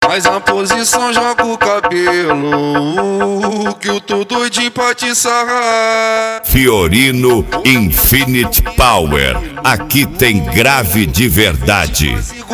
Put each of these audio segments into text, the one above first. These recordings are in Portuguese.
Faz a posição, joga o cabelo, que eu tô doidinho pra te sarrar. Fiorino Infinite Power. Aqui tem grave de verdade.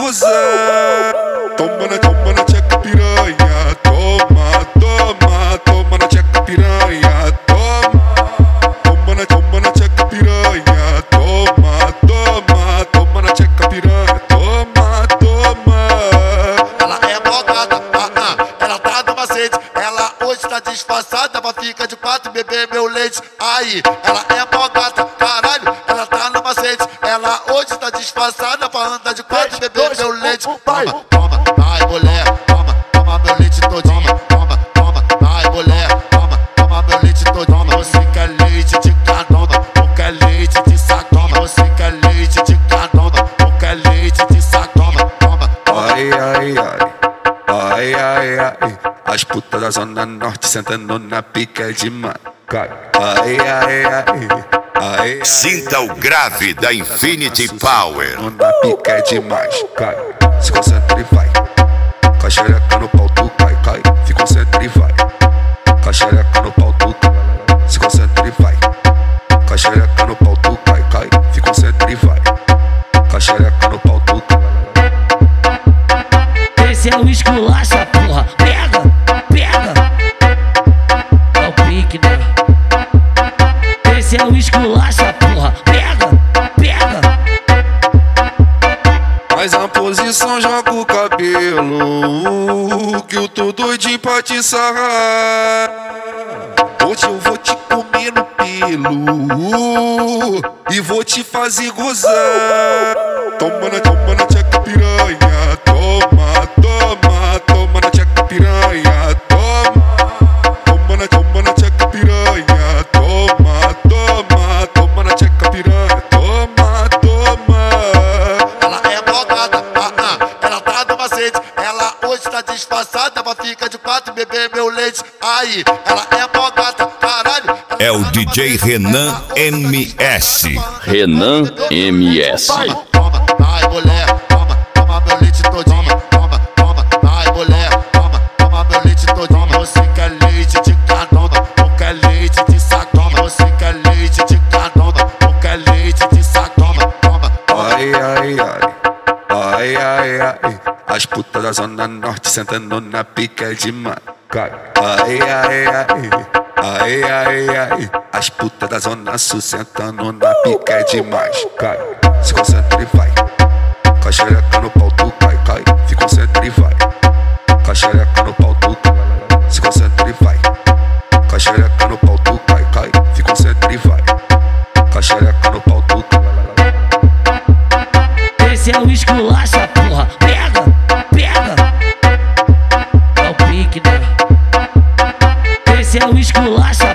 Toma na tcheca piranha, toma, toma, toma na tcheca piranha, toma. Toma na tcheca piranha, toma, toma, toma na tcheca piranha, toma, toma. Ela é mó gata, ela tá no macete. Ela hoje tá disfarçada pra ficar de quatro e beber meu leite. Aí, ela é mó gata, caralho, ela tá no macete. Ela hoje tá disfarçada pra andar de quatro e beber meu leite. Toma, toma, vai mulher, toma, toma meu leite todinho. Toma, toma, vai mulher, toma, toma meu leite todinho. Você quer leite de canoma, ou quer leite de sacoma. Você quer leite de canoma, ou quer leite de sacoma. Toma, toma. Ai, ai, ai, ai, ai, ai. As putas da zona norte sentando na pica de demais. Ai, ai, ai, ai. Sinta o grave da Infinite Power. Na pica demais. Se concentra e vai. Com a xereca no pau tu cai, cai. Se concentra e vai. Com a xereca no pau tu cai. Se concentra e vai. Com a xereca no pau tu cai, cai. Se concentra e vai. Com a xereca no pau tu cai. Esse é o esculacha, porra. Pega, pega. É o pique, né? Esse é o esculacha, porra. Pega, pega. Faz a posição, joga o cabelo, que eu tô doidinho pra te sarrar. Hoje eu vou te comer no pelo e vou te fazer gozar. Toma na tcheca piranha, toma, toma, toma na tcheca piranha, toma. Toma na tcheca piranha, toma, toma, toma na tcheca piranha, toma, toma. Ela é mó gata, ela tá no macete. Ela hoje tá disfarçada pra ficar de quatro e beber meu leite. Aí, ela é mó gata, caralho. É o DJ Renan MS. Renan MS. Toma, vai mulher, toma, toma meu leite todinho. Toma, toma, vai mulher, toma, toma meu leite todinho. Você quer leite de canoma, ou quer leite de sacoma. Você quer leite de canoma, ou quer leite de sacoma. Toma, toma. Ai, ai, ai, ai, ai, ai. As putas da zona norte sentando na pica demais. Ai, ai, ai, ai, ai, ai. As putas da zona sul sentando na pica demais. Se concentra e vai. Com a xereca no pau tu cai, cai. Se concentra e vai. Com a xereca no pau tu cai. Se concentra e vai. Com a xereca no pau tu cai, cai. Se concentra e vai. Com a xereca no pau tu cai. Esse é o esculacha, porra. Pega, pega. É o pique, né? Esse é o esculacha,